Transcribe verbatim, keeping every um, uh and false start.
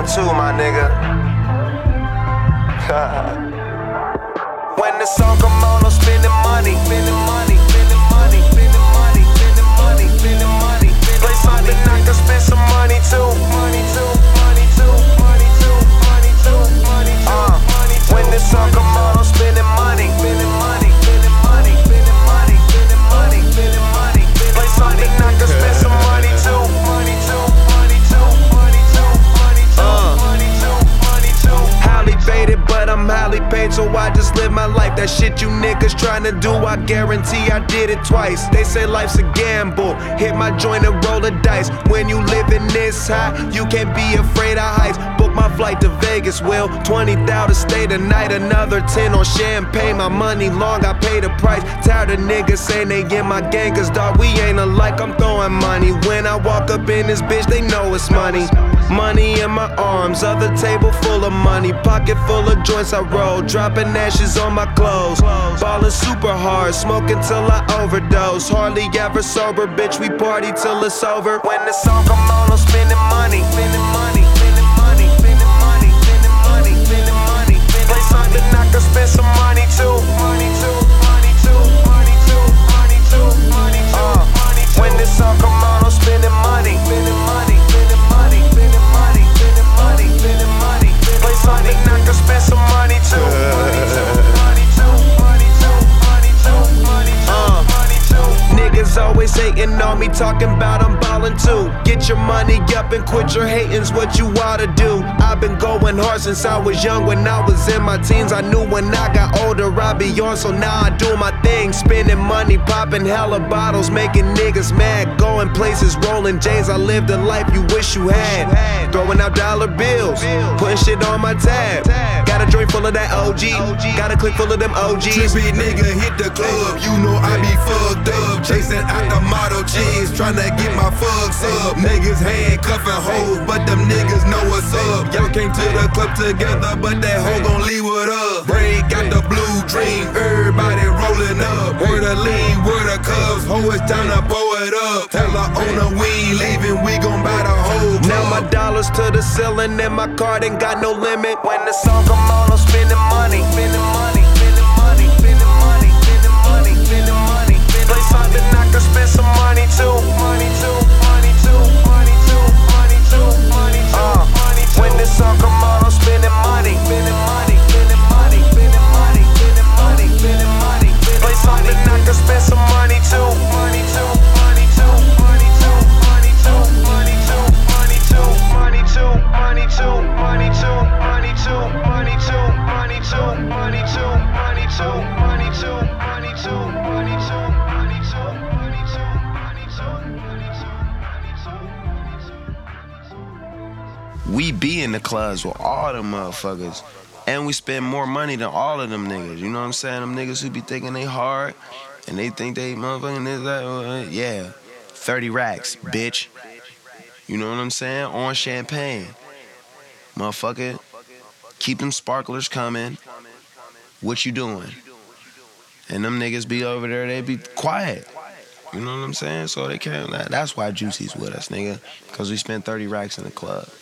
too, my nigga. When the song come on, I'm spending money, spending money, spending money, spending money, spending money, spending money. Play something I can spend some money too, money too, money too, money too, money too, money too. Uh, when the song come on, I'm spending money, spending money, spending money, spending money, spending money, spending money. Play something I can spend some money too, money too, money too, money too, money too, money too, money too. Highly faded, but I'm highly paid, so I just live my life. That shit you niggas tryna do, I guarantee I did it twice. They say life's a gamble, hit my joint and roll the dice. When you living this high, you can't be afraid of heights. Book my flight to Vegas, will twenty thousand to stay the night, another ten on champagne. My money long, I pay the price. Tired of niggas saying they in my gang, cause dawg, we ain't alike, I'm throwing money. When I walk up in this bitch, they know it's money. Money in my arms, other table full of money. Pocket full of joints I roll, dropping ashes on my clothes. Ballin' super hard, smoking till I overdose. Hardly ever sober, bitch, we party till it's over. When the song come on, I'm spending money, spending money, spending money, spending money, spending money, spending money. Play something I can spend some money too, money too, money too, money too, money too, money too. Uh, when the song come on, I'm spending money, spending money, spending money, spending money, spending money, spending money. Play something I can spend some money too, money too, money too, money too, money too, money too, money too. Niggas always hating on me, talking about I'm ballin' too. Get your money up and quit your hating's what you oughta do. I've been going hard since I was young. When I was in my teens, I knew when I got older I'd be on, so now I do my thing. Spending money, popping hella bottles, making niggas mad. Going places, rolling J's, I lived a life you wish you had. Throwing out dollar bills, putting shit on my tab. Got a joint full of that O G, got a clip full of them O Gs. Trippy nigga hit the club, you know I be fucked up. Chasing out the model cheese, tryna get my fucks up. Niggas handcuffing hoes, but them niggas know what's up. Y'all came to the club together, but that hoe gon' leave with us. Break got the blue dream, everybody rolling up. Where the lean, where the cuffs, ho, it's time to pull it up. Tell her owner we ain't leaving, we gon' buy the whole club. Now my dollars to the ceiling and my card ain't got no limit. When the song come on, I'm spending money, spending money, spending money, spending money, spending money, spending money. Play something I can spend some money too, money too, money too, money too, money too, money too. Uh, when the song come on, I'm spending money, spending money, spending money, spending money, spending money, spending money. Play something I can spend some money too, money too, money too, money too, money too, money too, money too, money too, money too, money too, money too, money too, money too, money too, money too, money too, money too, money too. We be in the clubs with all them motherfuckers, and we spend more money than all of them niggas. You know what I'm saying? Them niggas who be thinking they hard, and they think they motherfucking this, that, uh, yeah. thirty racks, bitch. You know what I'm saying? On champagne. Motherfucker, keep them sparklers coming. What you doing? And them niggas be over there, they be quiet. You know what I'm saying? So they can't, that's why Juicy's with us, nigga. Cause we spent thirty racks in the club.